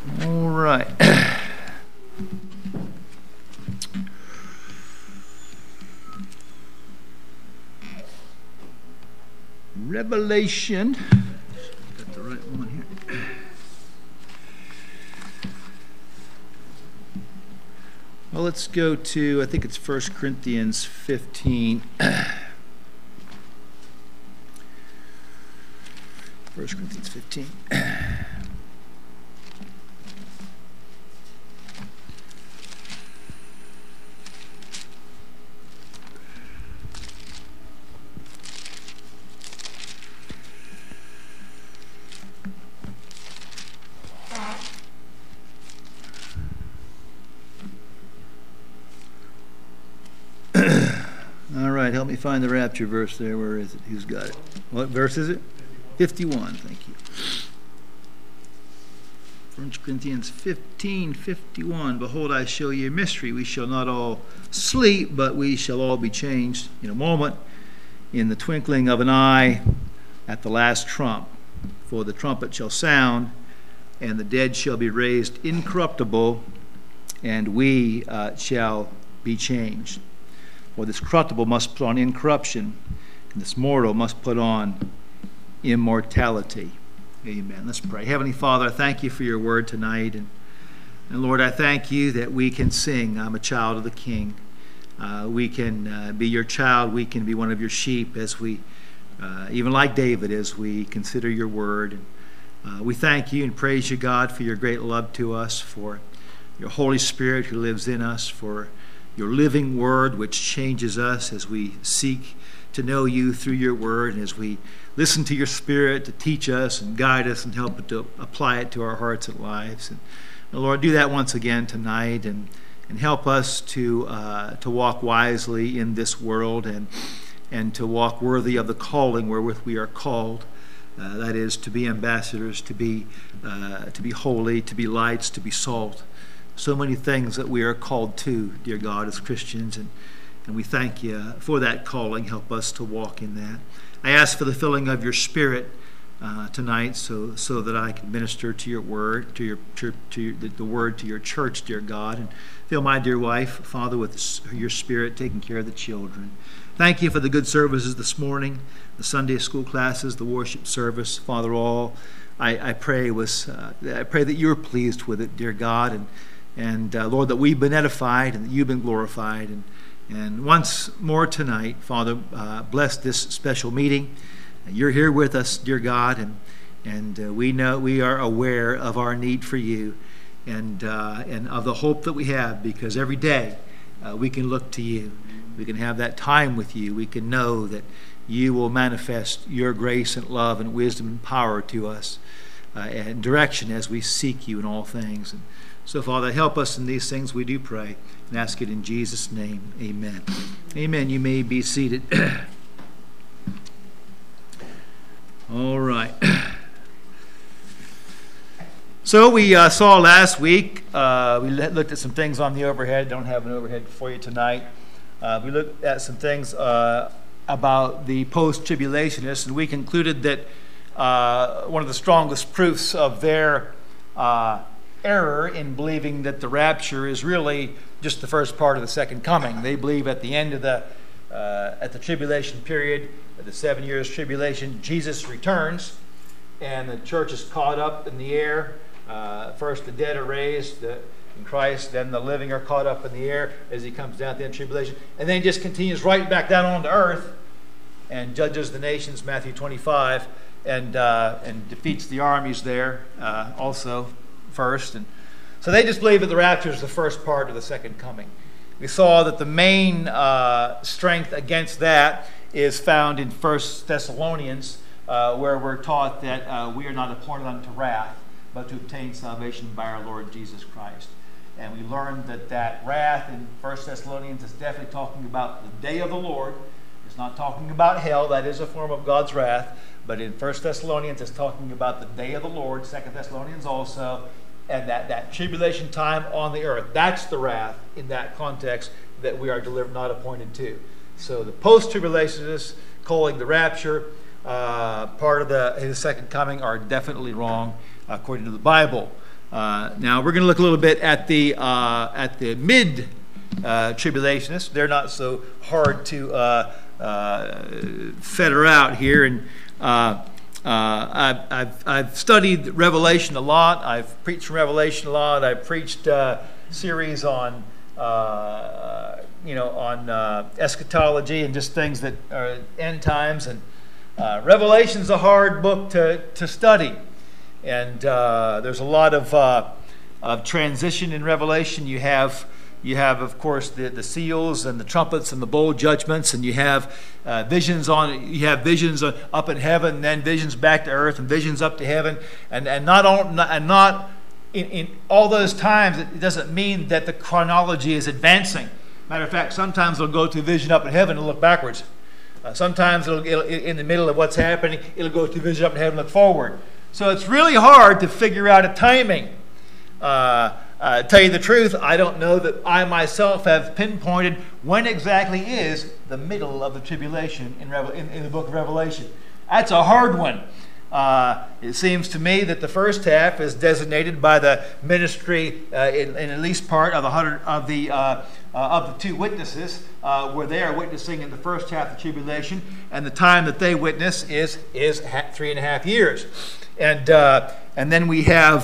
All right. Revelation. Got the right one here. Well, let's go to, I think it's 1 Corinthians 15. 1 Corinthians 15. All right, help me find the rapture verse there. Where is it? Who's got it? What verse is it? 51, thank you. 1 Corinthians 15:51. Behold, I show you a mystery. We shall not all sleep, but we shall all be changed in a moment, in the twinkling of an eye, at the last trump. For the trumpet shall sound, and the dead shall be raised incorruptible, and we shall be changed. For this corruptible must put on incorruption, and this mortal must put on immortality. Amen. Let's pray. Heavenly Father, I thank you for your word tonight. And Lord, I thank you that we can sing, I'm a child of the King. We can be your child. We can be one of your sheep as we, even like David, as we consider your word. We thank you and praise you, God, for your great love to us, for your Holy Spirit who lives in us, for your living word which changes us as we seek to know you through your word, and as we listen to your Spirit to teach us and guide us and help it to apply it to our hearts and lives. And Lord, do that once again tonight, and help us to walk wisely in this world, and to walk worthy of the calling wherewith we are called. That is, to be ambassadors, to be holy, to be lights, to be salt. So many things that we are called to, dear God, as Christians, and we thank you for that calling. Help us to walk in that. I ask for the filling of your Spirit tonight, so that I can minister to your word, to the word to your church, dear God, and fill my dear wife, Father, with your Spirit, taking care of the children. Thank you for the good services this morning, the Sunday school classes, the worship service, Father. All I pray that you're pleased with it, dear God, and Lord, that we've been edified and that you've been glorified. And once more tonight, Father, bless this special meeting. You're here with us, dear God, and we know we are aware of our need for you, and of the hope that we have, because every day we can look to you. We can have that time with you. We can know that you will manifest your grace and love and wisdom and power to us and direction as we seek you in all things. And so, Father, help us in these things, we do pray, and ask it in Jesus' name. Amen. Amen. You may be seated. All right. So we saw last week, we looked at some things on the overhead. Don't have an overhead for you tonight. We looked at some things about the post-tribulationists, and we concluded that one of the strongest proofs of their error in believing that the rapture is really just the first part of the second coming. They believe at the end of at the tribulation period, the 7 years tribulation, Jesus returns, and the church is caught up in the air. First the dead are raised in Christ, then the living are caught up in the air as he comes down at the end of tribulation, and then he just continues right back down onto earth and judges the nations, Matthew 25, and defeats the armies there also first. And so they just believe that the rapture is the first part of the second coming. We saw that the main strength against that is found in 1 Thessalonians, where we're taught that we are not appointed unto wrath, but to obtain salvation by our Lord Jesus Christ. And we learned that wrath in 1 Thessalonians is definitely talking about the day of the Lord. It's not talking about hell. That is a form of God's wrath. But in 1 Thessalonians, it's talking about the day of the Lord. 2 Thessalonians also. And that tribulation time on the earth. That's the wrath in that context that we are delivered, not appointed to. So the post-tribulationists calling the rapture part of his second coming are definitely wrong according to the Bible. Now we're going to look a little bit at the mid tribulationists. They're not so hard to fetter out here, and I've studied Revelation a lot. I've preached from Revelation a lot. I've preached series on eschatology and just things that are end times. And Revelation's a hard book to study, and there's a lot of transition in Revelation. You have, of course, the seals and the trumpets and the bowl judgments, and you have visions up in heaven, and then visions back to earth, and visions up to heaven, and not in all those times. It doesn't mean that the chronology is advancing. Matter of fact, sometimes it'll go to a vision up in heaven and look backwards. Sometimes it'll in the middle of what's happening, it'll go to a vision up in heaven and look forward. So it's really hard to figure out a timing. Tell you the truth, I don't know that I myself have pinpointed when exactly is the middle of the tribulation in the book of Revelation. That's a hard one. It seems to me that the first half is designated by the ministry in at least part of the two witnesses, where they are witnessing in the first half of the tribulation, and the time that they witness is 3.5 years, and then we have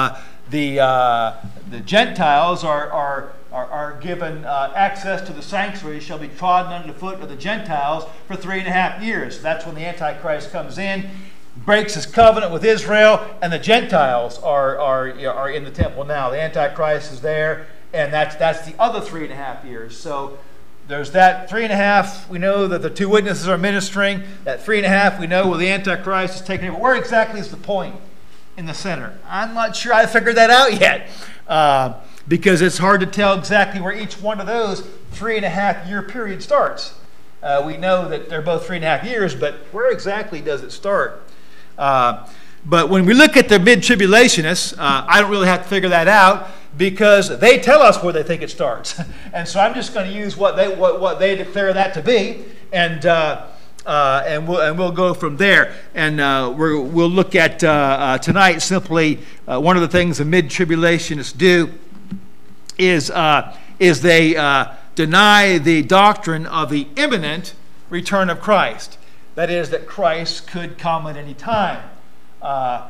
the Gentiles are given access to the sanctuary, shall be trodden under the foot of the Gentiles for 3.5 years. That's when the Antichrist comes in, breaks his covenant with Israel, and the Gentiles are in the temple now. The Antichrist is there, and that's the other 3.5 years. So there's that 3.5. We know that the two witnesses are ministering. That 3.5 we know where the Antichrist is taking over. Where exactly is the point in the center? I'm not sure I figured that out yet, because it's hard to tell exactly where each one of those 3.5 year period starts. We know that they're both 3.5 years, but where exactly does it start? But when we look at the mid-tribulationists, I don't really have to figure that out, because they tell us where they think it starts. And so I'm just going to use what they declare that to be, and we'll go from there. And we'll look at tonight simply one of the things the mid-tribulationists do is they deny the doctrine of the imminent return of Christ. That is, that Christ could come at any time. I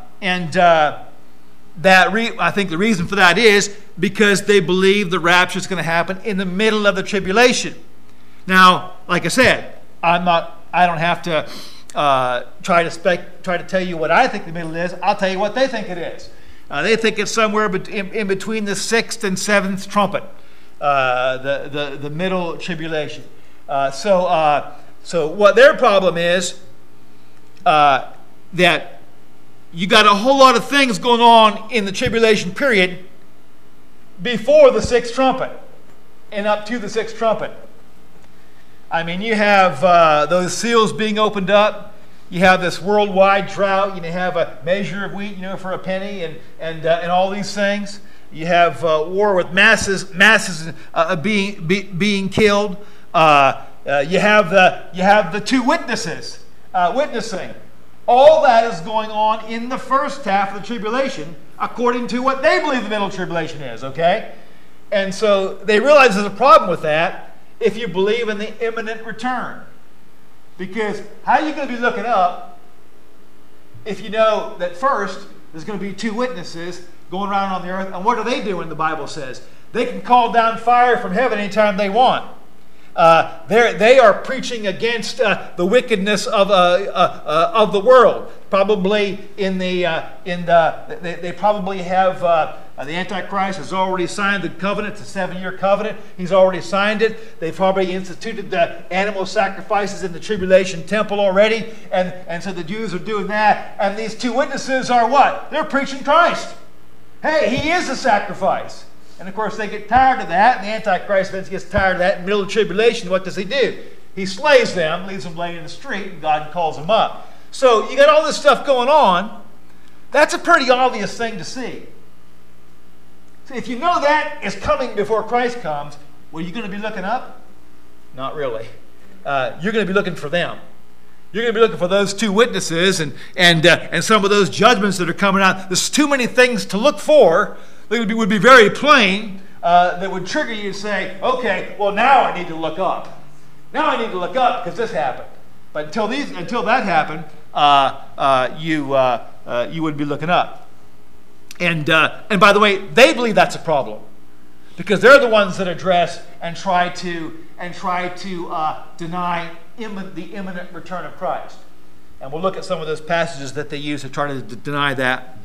think the reason for that is because they believe the rapture is going to happen in the middle of the tribulation. Now, like I said, I don't have to try to tell you what I think the middle is. I'll tell you what they think it is. They think it's somewhere in between the 6th and 7th trumpet, the middle tribulation. So what their problem is, that you got a whole lot of things going on in the tribulation period before the 6th trumpet and up to the 6th trumpet. I mean, you have those seals being opened up. You have this worldwide drought. You have a measure of wheat, for a penny, and all these things. You have war with masses being killed. You have the two witnesses witnessing. All that is going on in the first half of the tribulation, according to what they believe the middle tribulation is. Okay, and so they realize there's a problem with that if you believe in the imminent return, because how are you going to be looking up if you know that first there's going to be two witnesses going around on the earth, and what are they doing? The Bible says they can call down fire from heaven anytime they want. They are preaching against the wickedness of the world. Probably they probably have the Antichrist has already signed the covenant. It's a 7-year covenant. He's already signed it. They've probably instituted the animal sacrifices in the tribulation temple already, and so the Jews are doing that. And these two witnesses are what? They're preaching Christ. Hey, he is a sacrifice. And of course, they get tired of that, and the Antichrist gets tired of that. In the middle of the tribulation, what does he do? He slays them, leaves them laying in the street, and God calls them up. So you got all this stuff going on. That's a pretty obvious thing to see. So if you know that is coming before Christ comes, well, are you going to be looking up? Not really. You're going to be looking for them. You're going to be looking for those two witnesses and some of those judgments that are coming out. There's too many things to look for that would be very plain that would trigger you to say, okay, well, now I need to look up. Now I need to look up because this happened. But until that happened, you would be looking up. And by the way, they believe that's a problem because they're the ones that address and try to deny the imminent return of Christ. And we'll look at some of those passages that they use to try to deny that.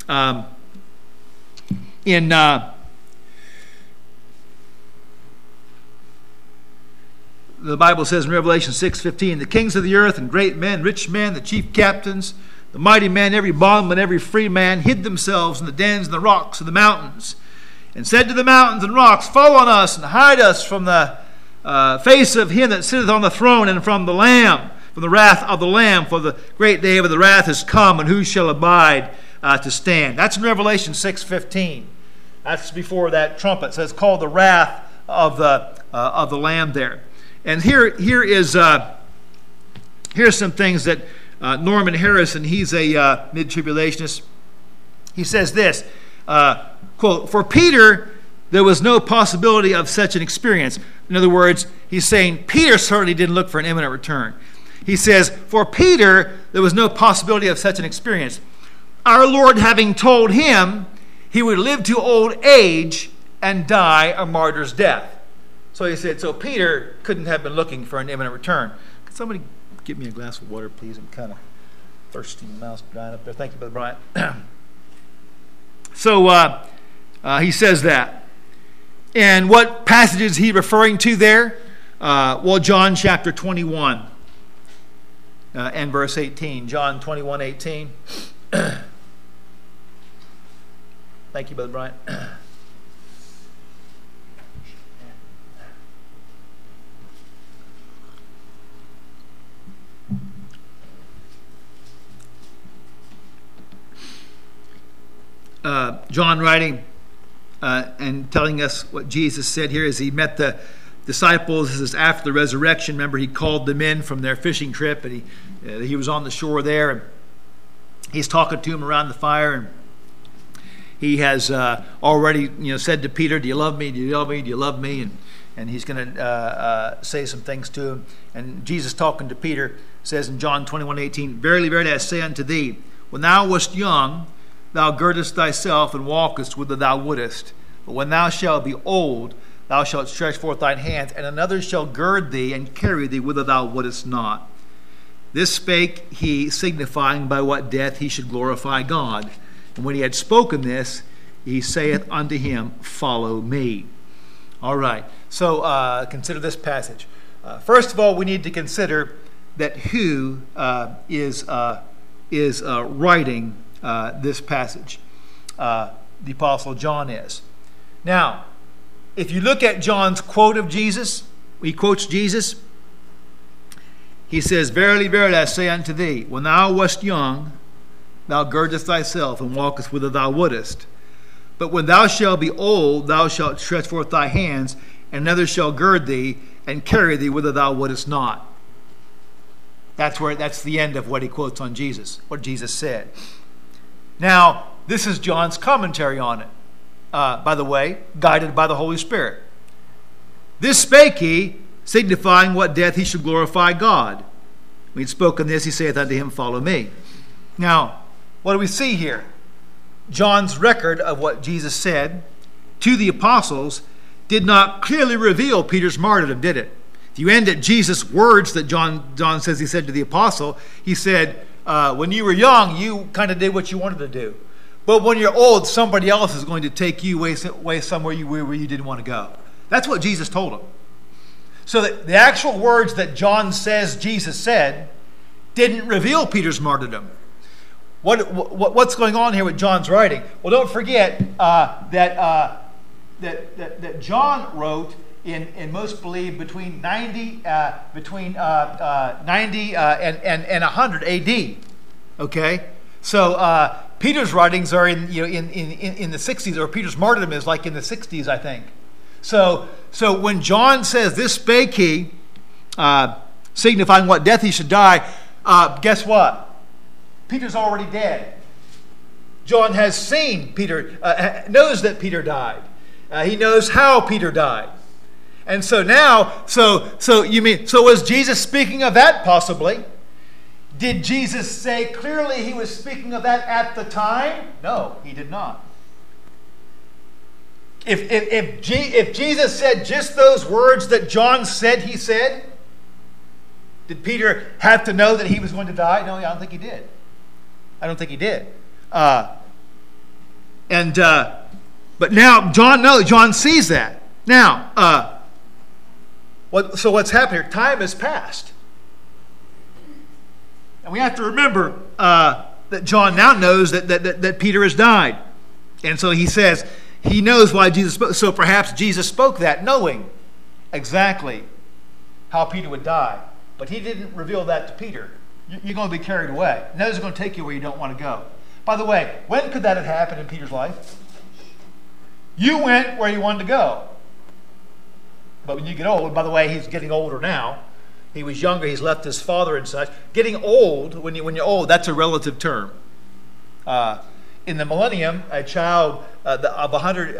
The Bible says in Revelation 6:15, the kings of the earth and great men, rich men, the chief captains, the mighty men, every bondman, every free man, hid themselves in the dens and the rocks and the mountains, and said to the mountains and rocks, fall on us and hide us from the face of him that sitteth on the throne and from the Lamb, from the wrath of the Lamb, for the great day of the wrath is come, and who shall abide to stand? That's in Revelation 6:15. That's before that trumpet. So it's called the wrath of the Lamb there. And here's some things that Norman Harrison, he's a mid-tribulationist, he says this, quote, for Peter, there was no possibility of such an experience. In other words, he's saying Peter certainly didn't look for an imminent return. He says, for Peter, there was no possibility of such an experience. Our Lord having told him he would live to old age and die a martyr's death. So he said, so Peter couldn't have been looking for an imminent return. Could somebody give me a glass of water, please? I'm kind of thirsty. My mouth's drying up there. Thank you, Brother Bryant. So he says that. And what passage is he referring to there? Well, John chapter 21 and verse 18. John 21:18. Thank you, Brother Bryant. John writing and telling us what Jesus said here as he met the disciples. This is after the resurrection. Remember, he called them in from their fishing trip, and he was on the shore there, and he's talking to them around the fire, and he has already said to Peter, do you love me? Do you love me? Do you love me? And he's going to say some things to him. And Jesus talking to Peter says in John 21:18, verily, verily, I say unto thee, when thou wast young, thou girdest thyself and walkest whither thou wouldest. But when thou shalt be old, thou shalt stretch forth thine hands, and another shall gird thee and carry thee whither thou wouldest not. This spake he, signifying by what death he should glorify God. And when he had spoken this, he saith unto him, follow me. All right, so consider this passage. First of all, we need to consider that who is writing this passage. The Apostle John is. Now, if you look at John's quote of Jesus, he quotes Jesus. He says, verily, verily, I say unto thee, when thou wast young, thou girdest thyself and walkest whither thou wouldest. But when thou shalt be old, thou shalt stretch forth thy hands, and another shall gird thee and carry thee whither thou wouldest not. That's the end of what he quotes on Jesus, what Jesus said. Now, this is John's commentary on it. By the way, guided by the Holy Spirit. This spake he, signifying what death he should glorify God. When he had spoken this, he saith unto him, follow me. Now, what do we see here? John's record of what Jesus said to the apostles did not clearly reveal Peter's martyrdom, did it? If you end at Jesus' words that John says he said to the apostle, he said, when you were young, you kind of did what you wanted to do. But when you're old, somebody else is going to take you way somewhere where you didn't want to go. That's what Jesus told him. So the actual words that John says Jesus said didn't reveal Peter's martyrdom. What's going on here with John's writing? Well, don't forget that John wrote in most believe between 90 and 100 A.D. Okay, so Peter's writings are in the 60s, or Peter's martyrdom is like in the 60s, I think. So when John says this spake he, signifying what death he should die, guess what? Peter's already dead. John has seen Peter, knows that Peter died. He knows how Peter died. And so now, so was Jesus speaking of that possibly? Did Jesus say clearly he was speaking of that at the time? No, he did not. If Jesus said just those words that John said he said, did Peter have to know that he was going to die? No, I don't think he did. I don't think he did. But now John sees that. Now, so what's happened here? Time has passed. And we have to remember that John now knows that Peter has died. And so he says, he knows why Jesus spoke. So perhaps Jesus spoke that knowing exactly how Peter would die. But he didn't reveal that to Peter. You're going to be carried away. And that is going to take you where you don't want to go. By the way, when could that have happened in Peter's life? You went where you wanted to go. But when you get old, by the way, he's getting older now. He was younger. He's left his father and such. Getting old, when you're old, that's a relative term. In the millennium, a child of 100,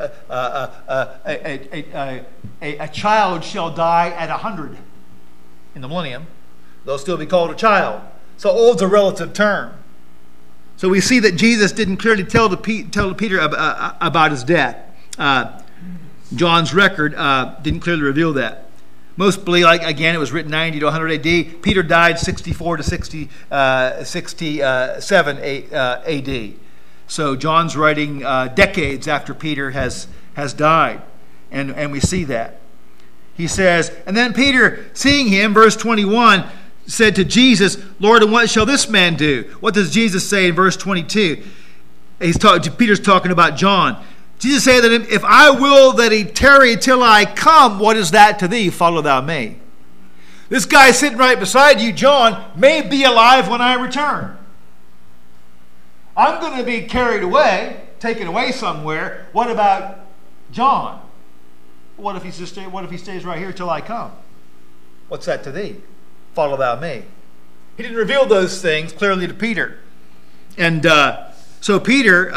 a child shall die at 100. In the millennium, they'll still be called a child. So old's a relative term. So we see that Jesus didn't clearly tell Peter about his death. John's record didn't clearly reveal that. Most believe, again, it was written 90 to 100 AD. Peter died 64 to 67 AD. So John's writing decades after Peter has died. And we see that. He says, and then Peter, seeing him, verse 21, said to Jesus, Lord, and what shall this man do? What does Jesus say in verse 22? Peter's talking about John. Jesus said to him, if I will that he tarry till I come, what is that to thee? Follow thou me. This guy sitting right beside you, John, may be alive when I return. I'm going to be carried away, taken away somewhere. What about John? What if he stays right here till I come? What's that to thee? Follow thou me. He didn't reveal those things clearly to Peter. And so Peter,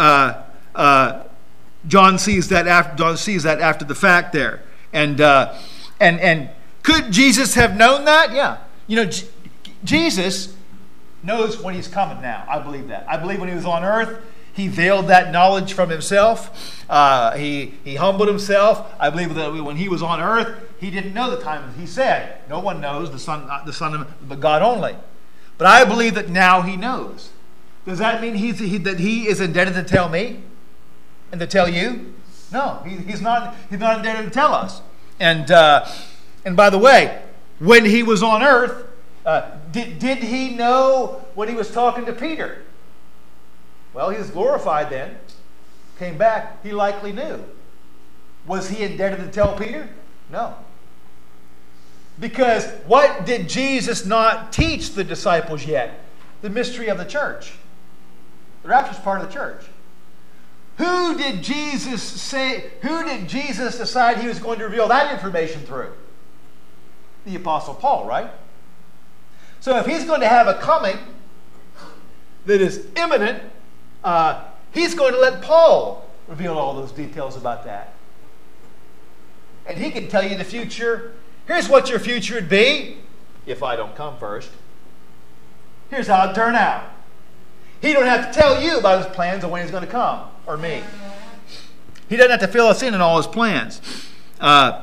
John sees that after the fact there. And could Jesus have known that? Yeah. Jesus knows when he's coming now. I believe that. I believe when he was on earth, he veiled that knowledge from himself. He humbled himself. I believe that when he was on earth, he didn't know the time. He said, no one knows, the Son, but God only. But I believe that now he knows. Does that mean that he is indebted to tell me and to tell you? No, he's not indebted to tell us. And by the way, when he was on earth, did he know when he was talking to Peter? Well, he was glorified then. Came back, he likely knew. Was he indebted to tell Peter? No. Because what did Jesus not teach the disciples yet? The mystery of the church. The rapture is part of the church. Who did Jesus decide he was going to reveal that information through? The Apostle Paul, right? So if he's going to have a coming that is imminent, he's going to let Paul reveal all those details about that. And he can tell you the future. Here's what your future would be if I don't come first. Here's how it'd turn out. He don't have to tell you about his plans of when he's going to come, or me. He doesn't have to fill us in on all his plans. If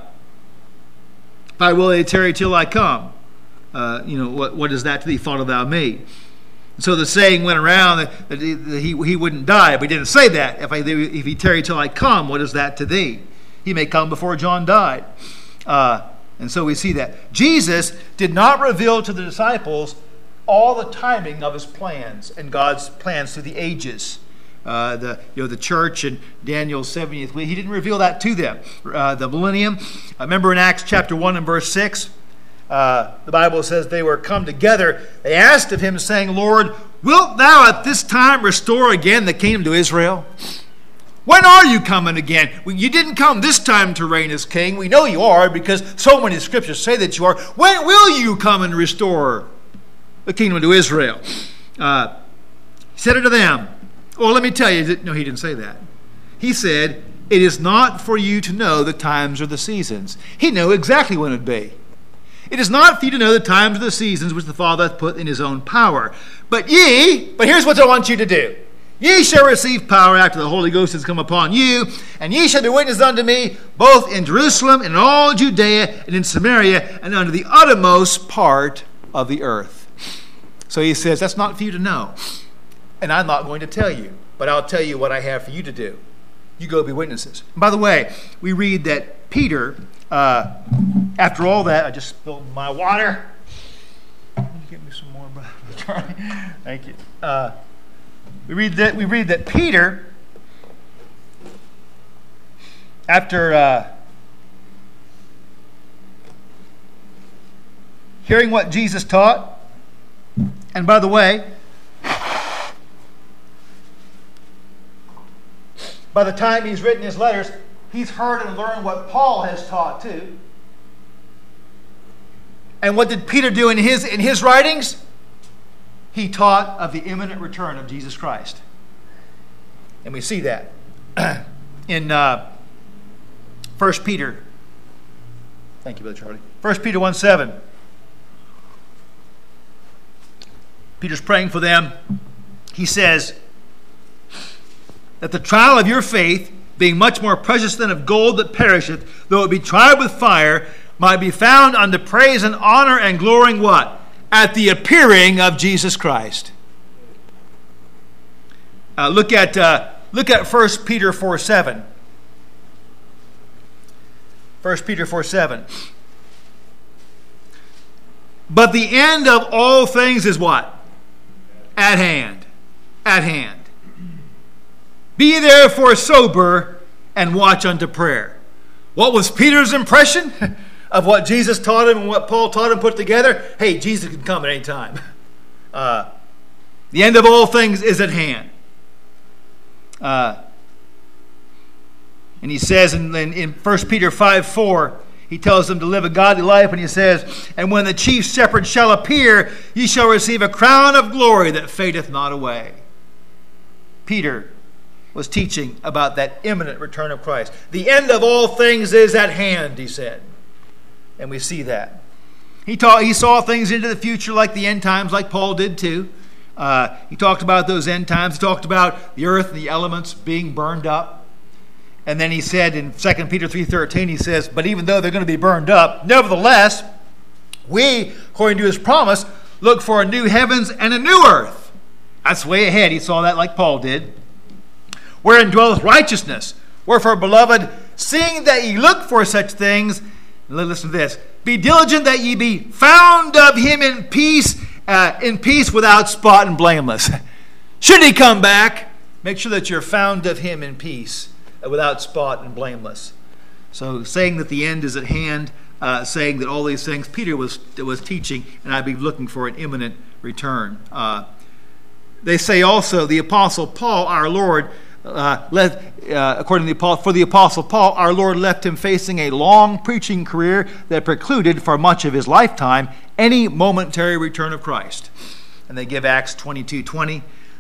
I will tarry till I come, what is that to thee? Follow thou me. So the saying went around that he wouldn't die, but he didn't say that. If he tarry till I come, what is that to thee? He may come before John died. And so we see that. Jesus did not reveal to the disciples all the timing of his plans and God's plans through the ages. The church and Daniel's 70th week. He didn't reveal that to them. The millennium. Remember in Acts chapter 1 and verse 6, the Bible says they were come together. They asked of him, saying, Lord, wilt thou at this time restore again the kingdom to Israel? When are you coming again? You didn't come this time to reign as king. We know you are because so many scriptures say that you are. When will you come and restore the kingdom to Israel. He said unto them, well, let me tell you, no, he didn't say that. He said, it is not for you to know the times or the seasons. He knew exactly when it would be. It is not for you to know the times or the seasons which the Father hath put in his own power. But here's what I want you to do. Ye shall receive power after the Holy Ghost has come upon you, and ye shall be witnesses unto me, both in Jerusalem and in all Judea and in Samaria, and unto the uttermost part of the earth. So he says, that's not for you to know. And I'm not going to tell you, but I'll tell you what I have for you to do. You go be witnesses. And by the way, we read that Peter, after all that, I just spilled my water. Can you get me some more, brother Charlie? Thank you. We read that Peter, after hearing what Jesus taught, and by the way, by the time he's written his letters, he's heard and learned what Paul has taught too. And what did Peter do in his writings? He taught of the imminent return of Jesus Christ. And we see that in 1 Peter. Thank you, Brother Charlie. 1 Peter 1:7. Peter's praying for them. He says that the trial of your faith, being much more precious than of gold that perisheth, though it be tried with fire, might be found unto praise and honor and glorying what? At the appearing of Jesus Christ. Look at 1 Peter 4:7. 1 Peter 4:7. But the end of all things is what? At hand. At hand. Be ye therefore sober and watch unto prayer. What was Peter's impression of what Jesus taught him and what Paul taught him put together? Hey, Jesus can come at any time. The end of all things is at hand. And he says in 1 Peter 5:4, he tells them to live a godly life, and he says, and when the chief shepherd shall appear, ye shall receive a crown of glory that fadeth not away. Peter was teaching about that imminent return of Christ. The end of all things is at hand, he said. And we see that. He saw things into the future like the end times, like Paul did too. He talked about those end times. He talked about the earth and the elements being burned up. And then he said in 2 Peter 3:13, he says, but even though they're going to be burned up, nevertheless, we, according to his promise, look for a new heavens and a new earth. That's way ahead. He saw that like Paul did. Wherein dwelleth righteousness. Wherefore, beloved, seeing that ye look for such things, listen to this, be diligent that ye be found of him in peace without spot and blameless. Should he come back, make sure that you're found of him in peace, without spot and blameless. So saying that the end is at hand, saying that all these things, Peter was teaching, and I'd be looking for an imminent return. They say also the Apostle Paul, our Lord, according to the Apostle Paul, our Lord left him facing a long preaching career that precluded for much of his lifetime any momentary return of Christ. And they give Acts 22:20.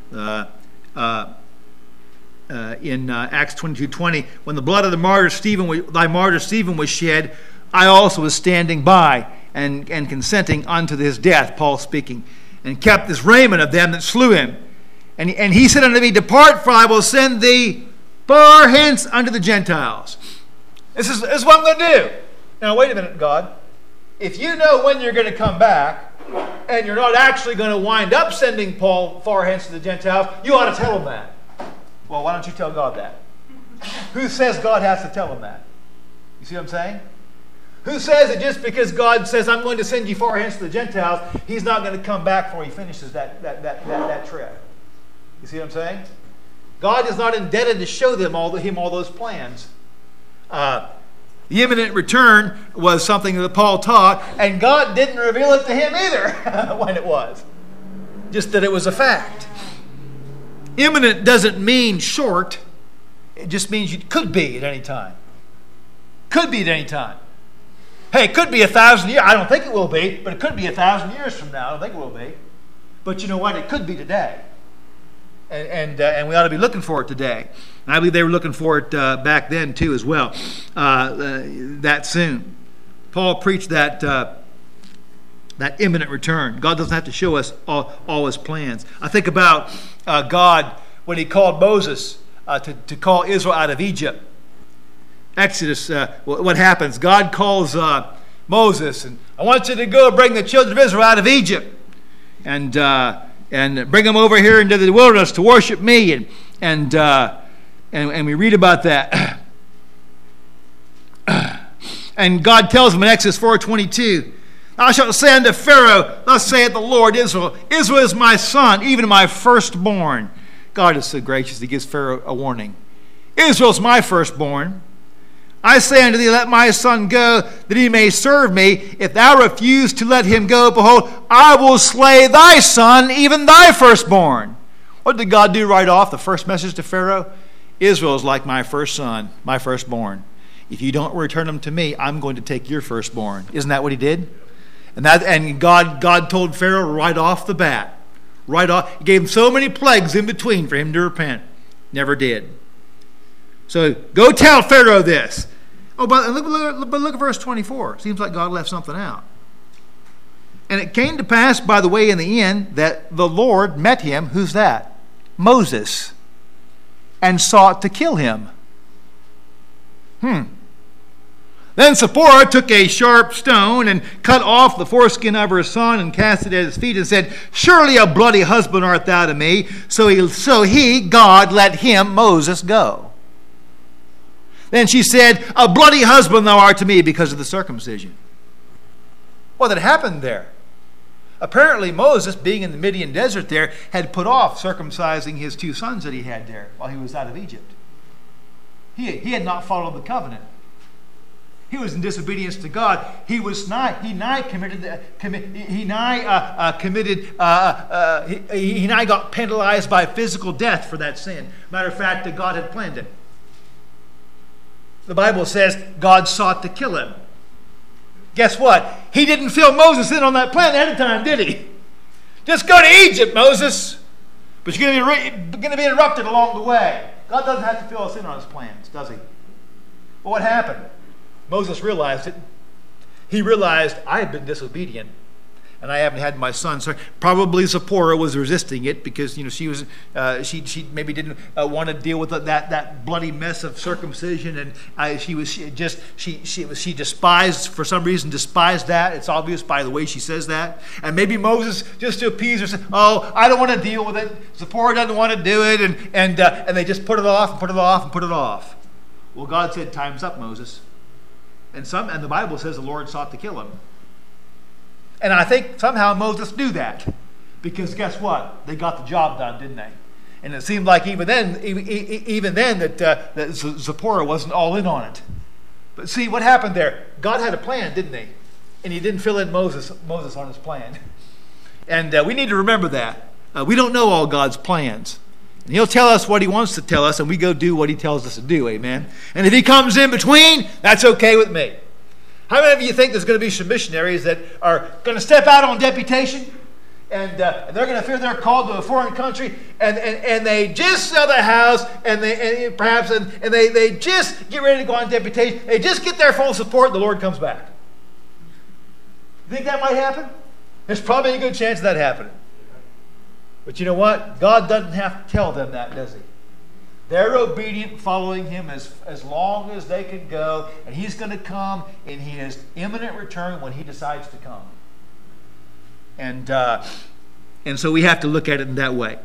In Acts 22:20, when the blood of thy martyr Stephen was shed, I also was standing by and consenting unto his death, Paul speaking, and kept this raiment of them that slew him. And he said unto me, depart, for I will send thee far hence unto the Gentiles. This is what I'm going to do. Now, wait a minute, God. If you know when you're going to come back, and you're not actually going to wind up sending Paul far hence to the Gentiles, you ought to tell him that. Well, why don't you tell God that? Who says God has to tell him that? You see what I'm saying? Who says that just because God says, I'm going to send you far hence to the Gentiles, he's not going to come back before he finishes that trip? You see what I'm saying? God is not indebted to show him all those plans. The imminent return was something that Paul taught, and God didn't reveal it to him either when it was. Just that it was a fact. Imminent doesn't mean short. It just means you could be at any time. Could be at any time. Hey, it could be 1,000 years. I don't think it will be, but it could be 1,000 years from now. I don't think it will be. But you know what? It could be today. And we ought to be looking for it today. And I believe they were looking for it back then too as well, that soon. Paul preached that imminent return. God doesn't have to show us all his plans. I think about God when he called Moses to call Israel out of Egypt. Exodus, what happens? God calls Moses, and I want you to go bring the children of Israel out of Egypt and bring them over here into the wilderness to worship me. And we read about that. And God tells him in Exodus 4:22, "Thou shalt say unto Pharaoh, Thus saith the Lord Israel, Israel is my son, even my firstborn." God is so gracious, he gives Pharaoh a warning. "Israel is my firstborn. I say unto thee, let my son go, that he may serve me. If thou refuse to let him go, behold, I will slay thy son, even thy firstborn." What did God do right off? The first message to Pharaoh? Israel is like my first son, my firstborn. If you don't return him to me, I'm going to take your firstborn. Isn't that what he did? And God told Pharaoh right off the bat. Right off. He gave him so many plagues in between for him to repent. Never did. So go tell Pharaoh this. Oh, but look at verse 24. Seems like God left something out. "And it came to pass, by the way, in the end, that the Lord met him." Who's that? Moses. "And sought to kill him." Then Zipporah took a sharp stone and cut off the foreskin of her son and cast it at his feet and said, "Surely a bloody husband art thou to me." So God, let him, Moses, go. Then she said, "A bloody husband thou art to me," because of the circumcision. What had happened there? Apparently Moses, being in the Midian desert there, had put off circumcising his 2 sons that he had there while he was out of Egypt. He had not followed the covenant. He was in disobedience to God. He nigh got penalized by physical death for that sin. Matter of fact, that God had planned it. The Bible says God sought to kill him. Guess what? He didn't fill Moses in on that plan ahead of time, did he? Just go to Egypt, Moses. But you're going to be interrupted along the way. God doesn't have to fill us in on his plans, does he? Well, what happened? Moses realized it. He realized, I have been disobedient, and I haven't had my son. So probably Zipporah was resisting it because she was she maybe didn't want to deal with that bloody mess of circumcision, and she despised, for some reason despised that. It's obvious by the way she says that. And maybe Moses, just to appease her, said, "Oh, I don't want to deal with it. Zipporah doesn't want to do it," and they just put it off and put it off and put it off. Well, God said, "Time's up, Moses." And the Bible says the Lord sought to kill him. And I think somehow Moses knew that. Because guess what? They got the job done, didn't they? And it seemed like even then that Zipporah wasn't all in on it. But see, what happened there? God had a plan, didn't he? And he didn't fill in Moses on his plan. And we need to remember that. We don't know all God's plans. And he'll tell us what he wants to tell us, and we go do what he tells us to do, amen? And if he comes in between, that's okay with me. How many of you think there's going to be some missionaries that are going to step out on deputation, and they're going to feel they're called to a foreign country, and they just sell their house, and they just get ready to go on deputation, they just get their full support, and the Lord comes back? You think that might happen? There's probably a good chance of that happening. But you know what? God doesn't have to tell them that, does he? They're obedient, following him as long as they can go, and he's going to come in his imminent return when he decides to come. And so we have to look at it in that way.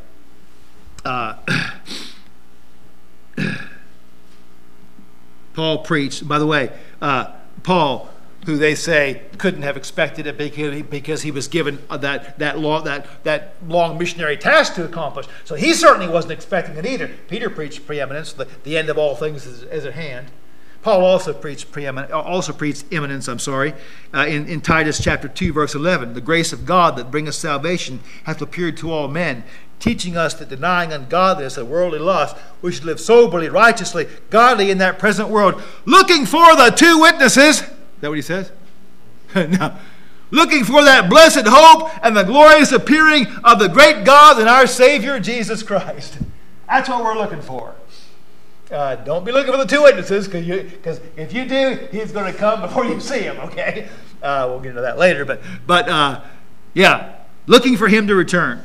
Paul preached, by the way, Paul, who they say couldn't have expected it because he was given that long missionary task to accomplish. So he certainly wasn't expecting it either. Peter preached preeminence, the end of all things is at hand. Paul also preached imminence. In Titus chapter 2, verse 11. "The grace of God that bringeth salvation hath appeared to all men, teaching us that denying ungodliness and worldly lust, we should live soberly, righteously, godly in that present world, looking for the 2 witnesses." Is that what he says? No. looking for that blessed hope and the glorious appearing of the great God and our Savior, Jesus Christ. That's what we're looking for. Don't be looking for the two witnesses, because if you do, he's going to come before you see him, okay? We'll get into that later, but yeah, looking for him to return.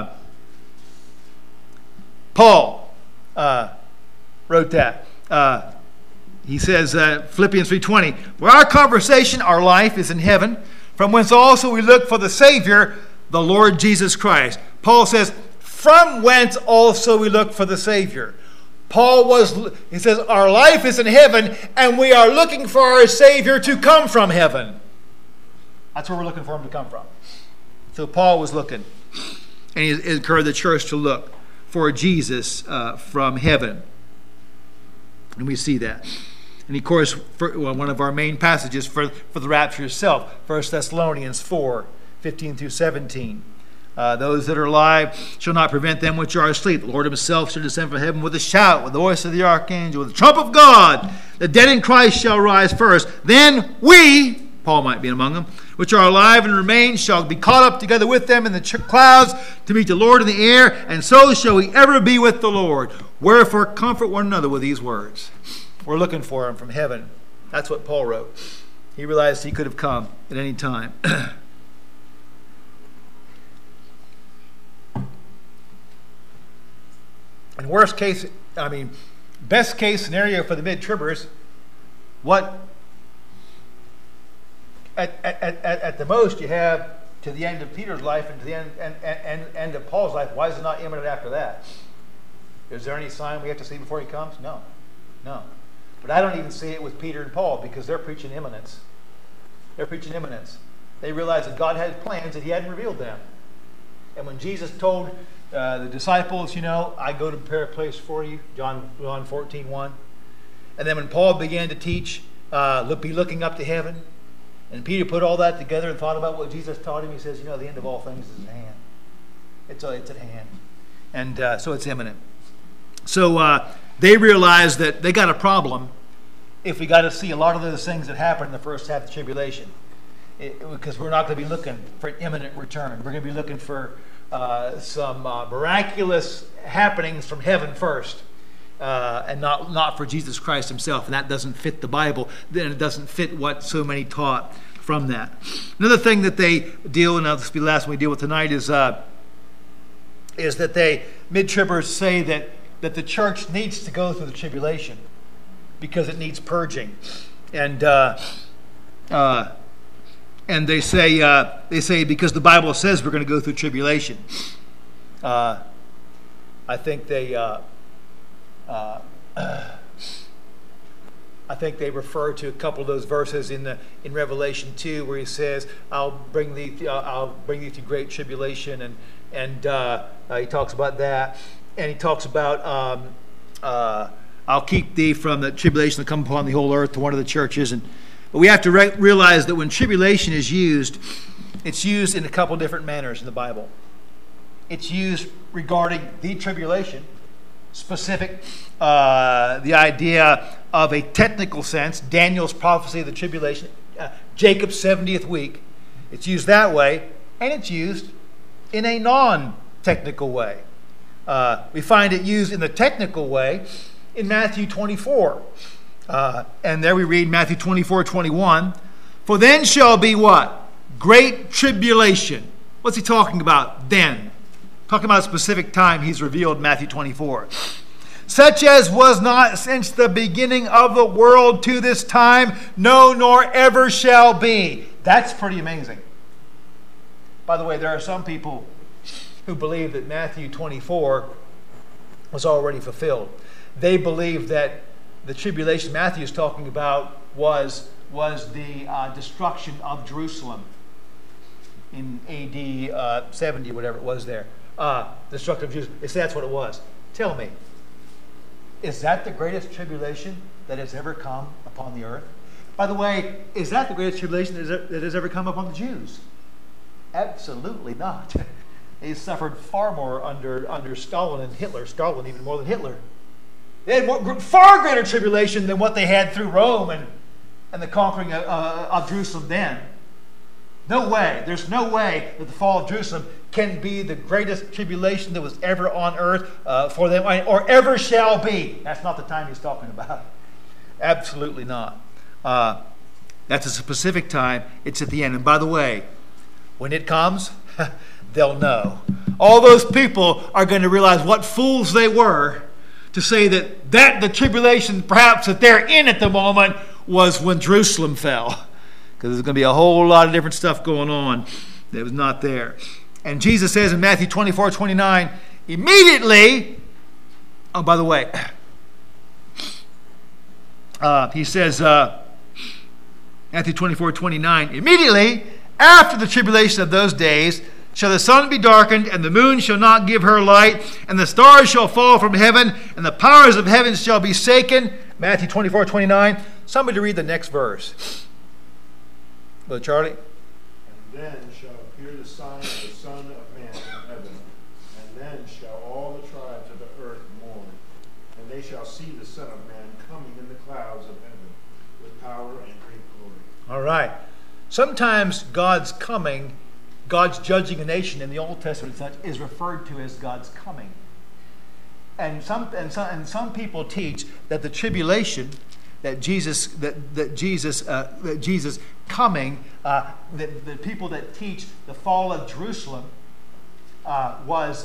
Paul wrote that. He says, Philippians 3:20, where our conversation, our life is in heaven, from whence also we look for the Savior, the Lord Jesus Christ. Paul says, from whence also we look for the Savior. He says, our life is in heaven, and we are looking for our Savior to come from heaven. That's where we're looking for him to come from. So Paul was looking, and he encouraged the church to look for Jesus from heaven. And we see that. And of course, one of our main passages for the rapture itself, 1 Thessalonians 4:15 through 17. Those that are alive shall not prevent them which are asleep. The Lord himself shall descend from heaven with a shout, with the voice of the archangel, with the trump of God. The dead in Christ shall rise first. Then we, Paul might be among them, which are alive and remain, shall be caught up together with them in the clouds to meet the Lord in the air, and so shall we ever be with the Lord. Wherefore comfort one another with these words. We're looking for him from heaven. That's what Paul wrote. He realized he could have come at any time. And best case scenario for the mid-tribbers, at the most you have to the end of Peter's life and to the end of Paul's life. Why is it not imminent after that? Is there any sign we have to see before he comes? No. But I don't even see it with Peter and Paul, because they're preaching imminence. They realized that God had plans that he hadn't revealed them. And when Jesus told the disciples, I go to prepare a place for you, John 14:1. And then when Paul began to teach, be looking up to heaven, and Peter put all that together and thought about what Jesus taught him, he says, the end of all things is at hand. It's at hand. And so it's imminent. So they realized that they got a problem if we got to see a lot of those things that happened in the first half of the tribulation. Because we're not going to be looking for an imminent return. We're going to be looking for some miraculous happenings from heaven first, and not for Jesus Christ himself. And that doesn't fit the Bible. Then it doesn't fit what so many taught from that. Another thing that they deal, and this will be the last one we deal with tonight, is that mid-tribbers say that the church needs to go through the tribulation because it needs purging. And they say because the Bible says we're going to go through tribulation. I think they refer to a couple of those verses in Revelation 2 where he says, "I'll bring thee through great tribulation," and he talks about that, and he talks about I'll keep thee from the tribulation that come upon the whole earth, to one of the churches. But we have to realize that when tribulation is used, it's used in a couple different manners in the Bible. It's used regarding the tribulation, specific, the idea of a technical sense, Daniel's prophecy of the tribulation, Jacob's 70th week. It's used that way, and it's used in a non-technical way. We find it used in the technical way in Matthew 24. And there we read Matthew 24:21. For then shall be what? Great tribulation. What's he talking about then? Talking about a specific time he's revealed in Matthew 24. Such as was not since the beginning of the world to this time, no, nor ever shall be. That's pretty amazing. By the way, there are some people who believe that Matthew 24 was already fulfilled. They believe that the tribulation Matthew is talking about was the destruction of Jerusalem in A.D. 70, whatever it was there. Destruction of Jerusalem. They say that's what it was. Tell me, is that the greatest tribulation that has ever come upon the earth? By the way, is that the greatest tribulation that has ever come upon the Jews? Absolutely not. They suffered far more under Stalin and Hitler. Stalin even more than Hitler. They had far greater tribulation than what they had through Rome and the conquering of Jerusalem then. No way. There's no way that the fall of Jerusalem can be the greatest tribulation that was ever on earth for them, or ever shall be. That's not the time he's talking about. Absolutely not. That's a specific time. It's at the end. And by the way, when it comes, they'll know. All those people are going to realize what fools they were to say that the tribulation perhaps that they're in at the moment was when Jerusalem fell. Because there's going to be a whole lot of different stuff going on that was not there. And Jesus says in Matthew 24:29, immediately, oh, by the way, he says, Matthew 24:29, immediately after the tribulation of those days shall the sun be darkened, and the moon shall not give her light, and the stars shall fall from heaven, and the powers of heaven shall be shaken. Matthew 24:29. Somebody read the next verse. Brother Charlie. And then shall appear the sign of the Son of Man in heaven, and then shall all the tribes of the earth mourn, and they shall see the Son of Man coming in the clouds of heaven with power and great glory. All right. Sometimes God's coming, God's judging a nation in the Old Testament and such, is referred to as God's coming. And some people teach that the tribulation that Jesus coming, the people that teach the fall of Jerusalem was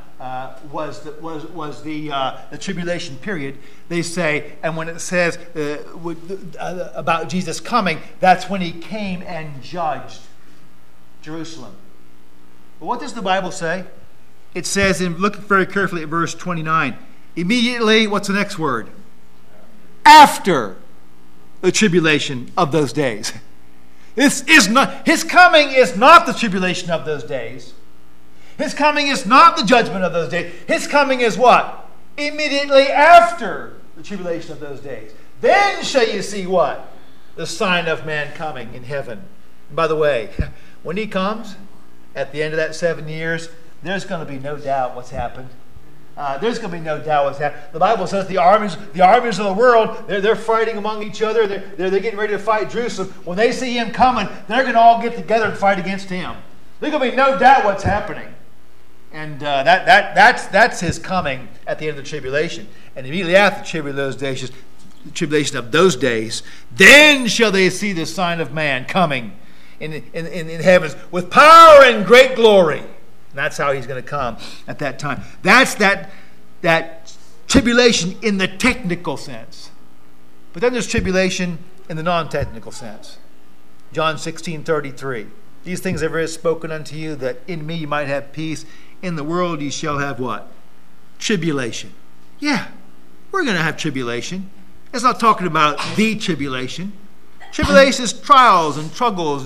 the tribulation period. They say, and when it says about Jesus coming, that's when he came and judged Jerusalem. But what does the Bible say? It says, look very carefully at verse 29. Immediately, what's the next word? After the tribulation of those days. His coming is not the tribulation of those days. His coming is not the judgment of those days. His coming is what? Immediately after the tribulation of those days. Then shall you see what? The sign of man coming in heaven. And by the way, when he comes, at the end of that 7 years, there's going to be no doubt what's happened. There's going to be no doubt what's happened. The Bible says the armies of the world, they're fighting among each other. They're getting ready to fight Jerusalem. When they see him coming, they're going to all get together and fight against him. There's going to be no doubt what's happening. And that's his coming at the end of the tribulation. And immediately after the tribulation of those days, then shall they see the sign of man coming in heavens with power and great glory. And that's how he's going to come at that time. That's that tribulation in the technical sense. But then there's tribulation in the non-technical sense. John 16:33. These things have I spoken unto you, that in me you might have peace. In the world you shall have what? Tribulation. Yeah, we're going to have tribulation. It's not talking about the tribulation. Tribulation is trials and struggles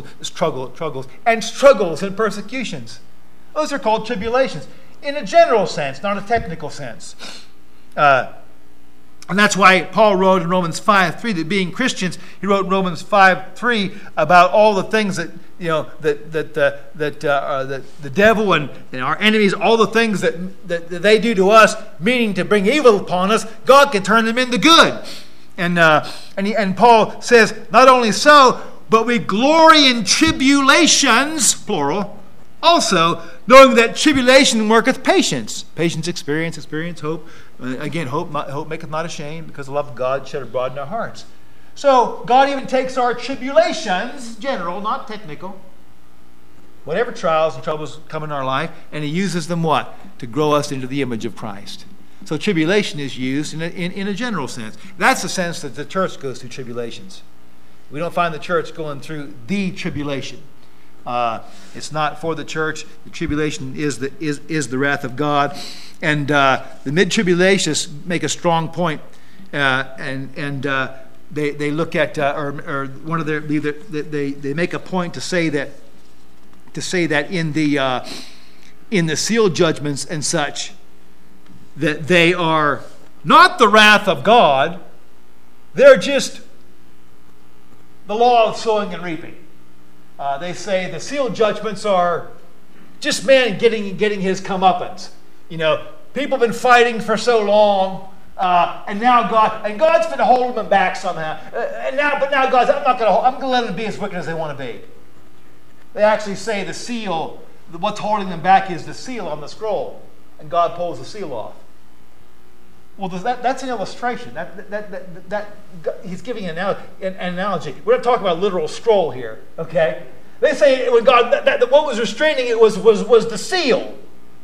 and persecutions. Those are called tribulations in a general sense, not a technical sense. And that's why Paul wrote in Romans 5:3 that being Christians, he wrote in Romans 5:3 about all the things that the devil and our enemies, all the things that they do to us, meaning to bring evil upon us, God can turn them into good. And Paul says, not only so, but we glory in tribulations, plural, also, knowing that tribulation worketh patience. Patience, experience, hope. Again, hope maketh not ashamed, because the love of God shed abroad in our hearts. So, God even takes our tribulations, general, not technical, whatever trials and troubles come in our life, and he uses them what? To grow us into the image of Christ. So tribulation is used in a general sense. That's the sense that the church goes through tribulations. We don't find the church going through the tribulation. It's not for the church. The tribulation is the wrath of God, and the mid-tribulationists make a strong point, and they look at or one of their they make a point to say that in the seal judgments and such, that they are not the wrath of God. They're just the law of sowing and reaping. They say the seal judgments are just man getting his comeuppance. You know, people have been fighting for so long, and now God's been holding them back somehow. But now God's, I'm going to let them be as wicked as they want to be. They actually say the seal, what's holding them back is the seal on the scroll. And God pulls the seal off. Well, that's an illustration. He's giving an analogy. We're not talking about a literal scroll here, okay? They say when God, what was restraining it was the seal.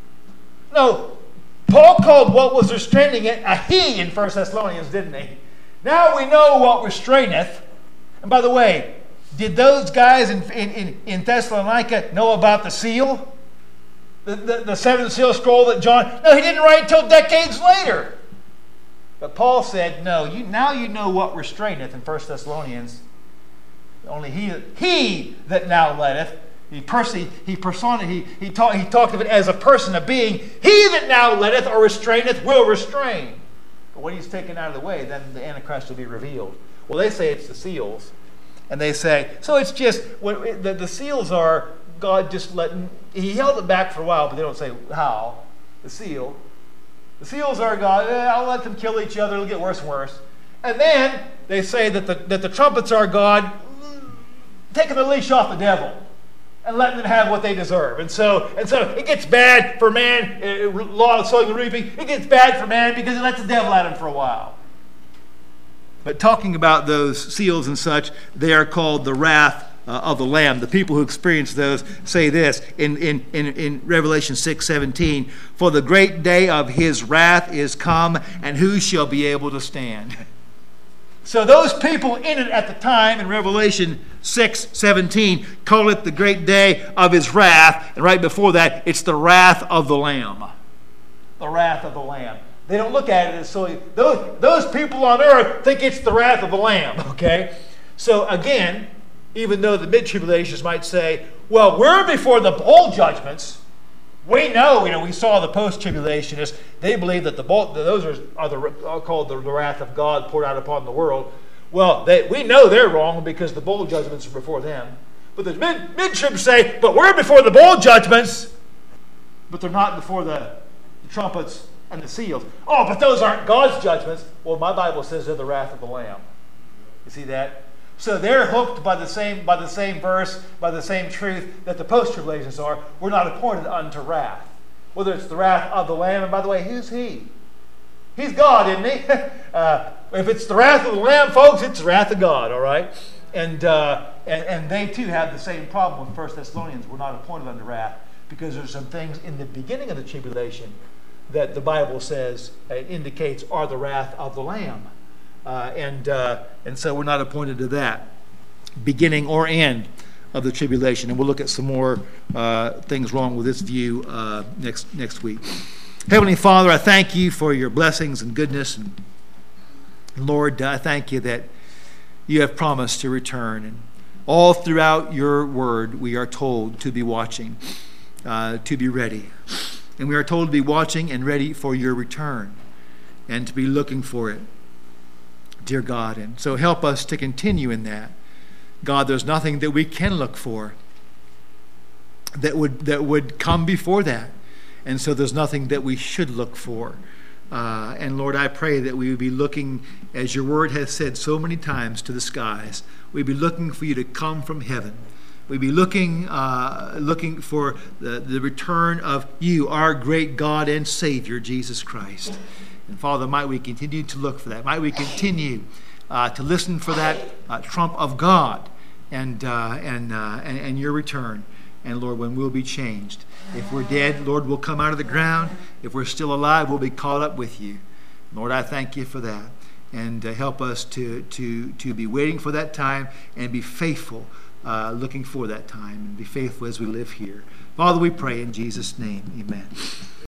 No, Paul called what was restraining it a he in 1 Thessalonians, didn't he? Now we know what restraineth. And by the way, did those guys in Thessalonica know about the seal? The seventh seal scroll that John... No, he didn't write until decades later. But Paul said, no, now you know what restraineth in 1 Thessalonians. Only he that now letteth. He talked of it as a person, a being. He that now letteth or restraineth will restrain. But when he's taken out of the way, then the Antichrist will be revealed. Well, they say it's the seals. And they say, so it's just, the seals are God just letting, he held it back for a while, but they don't say how. The seal. The seals are God, I'll let them kill each other, it'll get worse and worse. And then they say that the trumpets are God taking the leash off the devil and letting them have what they deserve. And so it gets bad for man, law of sowing and reaping, it gets bad for man because it lets the devil at him for a while. But talking about those seals and such, they are called the wrath of the Lamb. The people who experience those say this in Revelation 6:17, for the great day of his wrath is come, and who shall be able to stand? So those people in it at the time in Revelation 6:17 call it the great day of his wrath, and right before that it's the wrath of the Lamb. The wrath of the Lamb. They don't look at it as so. Those people on earth think it's the wrath of the Lamb, okay? So again, even though the mid-tribulationists might say, well, we're before the bowl judgments. We know, we saw the post-tribulationists. They believe that those are called the wrath of God poured out upon the world. Well, we know they're wrong because the bowl judgments are before them. But the mid-tribs say, but we're before the bowl judgments. But they're not before the trumpets and the seals. Oh, but those aren't God's judgments. Well, my Bible says they're the wrath of the Lamb. You see that? So they're hooked by the same verse, by the same truth that the post-tribulationists are. We're not appointed unto wrath. Whether it's the wrath of the Lamb, and by the way, who's he? He's God, isn't he? If it's the wrath of the Lamb, folks, it's the wrath of God, all right? And they too have the same problem with 1 Thessalonians. We're not appointed unto wrath because there's some things in the beginning of the tribulation that the Bible says indicates are the wrath of the Lamb. And so we're not appointed to that, beginning or end of the tribulation. And we'll look at some more things wrong with this view next week. Heavenly Father, I thank you for your blessings and goodness. And Lord, I thank you that you have promised to return. And all throughout your word, we are told to be watching, to be ready. And we are told to be watching and ready for your return and to be looking for it, dear God. And so help us to continue in that. God, there's nothing that we can look for that would come before that. And so there's nothing that we should look for. And Lord, I pray that we would be looking, as your word has said so many times, to the skies. We'd be looking for you to come from heaven. We'd be looking for the return of you, our great God and Savior, Jesus Christ. And Father, might we continue to look for that. Might we continue to listen for that trump of God and your return. And Lord, when we'll be changed. If we're dead, Lord, we'll come out of the ground. If we're still alive, we'll be caught up with you. Lord, I thank you for that. And help us to be waiting for that time and be faithful, looking for that time, and be faithful as we live here. Father, we pray in Jesus' name. Amen.